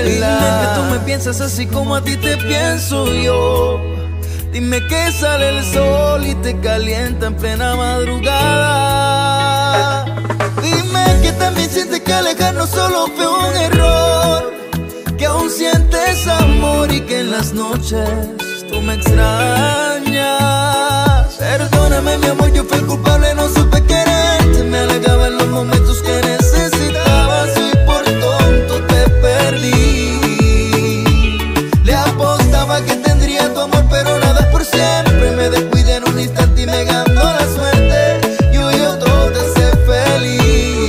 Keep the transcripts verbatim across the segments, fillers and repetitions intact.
Dime que tú me piensas así como a ti te pienso yo. Dime que sale el sol y te calienta en plena madrugada. Dime que también sientes que alejarnos solo fue un error, que aún sientes amor y que en las noches tú me extrañas. Perdóname mi amor, yo fui el culpable, no supe quererte. Me alejaba en los momentos que necesitabas y por tonto te perdí. Le apostaba que tendría tu amor, pero nada es por siempre. Me descuidé en un instante y me ganó la suerte. Y hoy otro te hace feliz.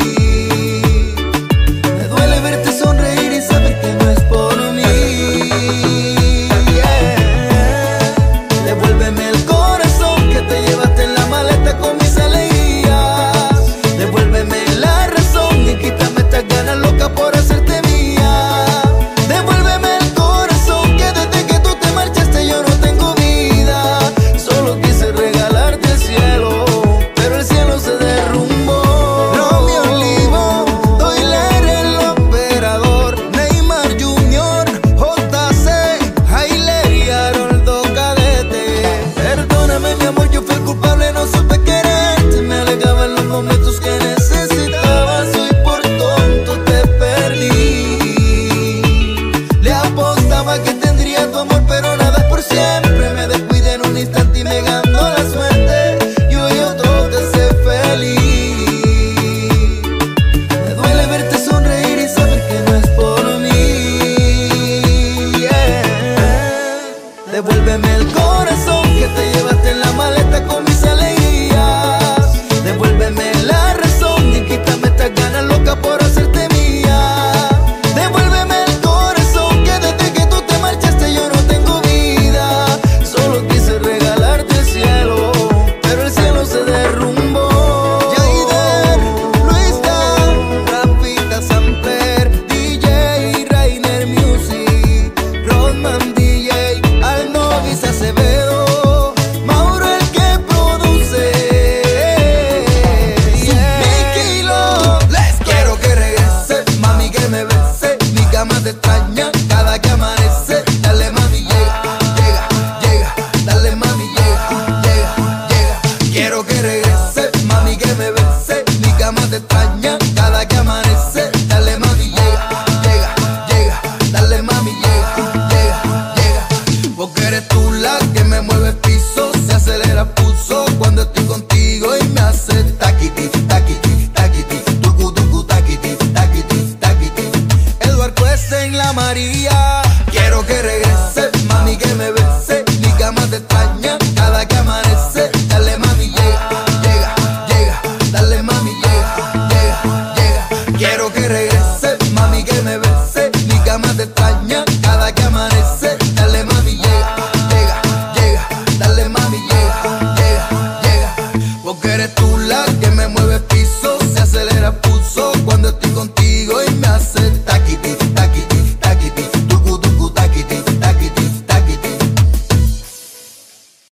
Me duele verte sonreír y saber que no es por mí. Yeah. Devuélveme el corazón que te llevaste en la maleta con mis alegrías. Devuélveme la razón y quítame estas ganas locas por hacerte mía. Devuélveme el corazón que desde que tú te marchaste yo no tengo vida. Solo quise regalarte el cielo, pero el cielo se derrumbó. Romeo Olivo, Doyler el operador, Neymar Junior, J C, Hayler y Haroldo Cadete. Perdóname mi amor, yo fui el culpable, no supe quererte. Me alejaba en los momentos que necesitabas y por tonto te perdí. Le apostaba que tendría tu amor, pero nada es por siempre. Me descuidé en un instante y me ganó la suerte. Y hoy otro te hace feliz. Me duele verte sonreír y saber que no es por mí. Yeah. Devuélveme el corazón que te llevaste en la maleta con mis alegrías. Devuélveme la razón y quítame estas ganas locas por hacerte mía. Devuélveme el corazón que desde que tú te marchaste yo no tengo vida. Solo quise regalarte el cielo, pero el cielo se derrumbó. Jaider, Luis Dan, Rafita Sampler, D J Rainer Music, Rodman D J, Alnovis Acevedo, Mauro el que produce. Yeah. Mickey Love, les quiero que regrese, mami que me bese. Mi cama te extraña cada que amanece. Dale mami, llega, llega, llega. Dale mami, llega, llega, llega. Quiero que regrese, mami que me bese. Mi cama te extraña cada que amanece. Dale mami, llega, llega, llega. Dale mami, llega, llega, llega. Porque eres tú la que me mueve el piso, se acelera el pulso cuando estoy contigo y me hace taquiti, taquiti, taquiti, tucu, tucu, taquiti, taquiti, taquiti. Eduardo Cuesta en la María. Quiero que regrese, mami que me bese. Mi cama te extraña cada que amanece. Dale mami, llega, llega, llega. Dale mami, llega, llega, llega. Quiero que regrese, mami que me bese. Mi cama te extraña cada que amanece. Dale mami, llega, llega, llega. Dale mami, llega, llega, llega. Porque eres tú la que me mueve.